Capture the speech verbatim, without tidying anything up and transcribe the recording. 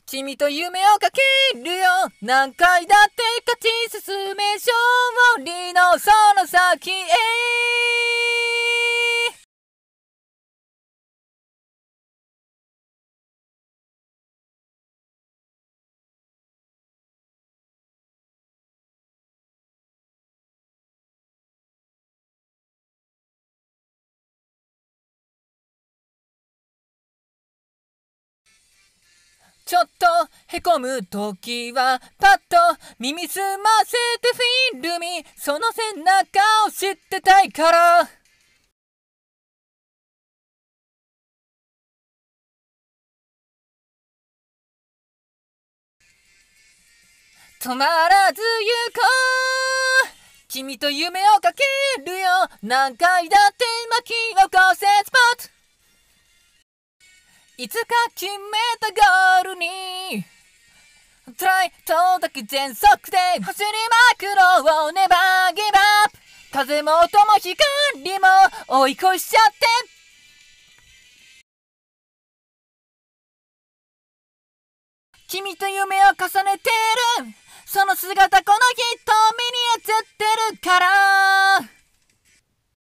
君と夢をかけるよ。何回だって勝ち進め、勝利のその先へ。ちょっとへこむときはパッと耳すませてフィルミ、その背中を知ってたいから。止まらず行こう。君と夢をかけるよ。何回だって巻き起こせスポット。いつか決めたゴールにトライ届き全速で走りまくろう。ネバーギブアップ。風も音も光も追い越しちゃって。君と夢を重ねてる、その姿この瞳に映ってるから。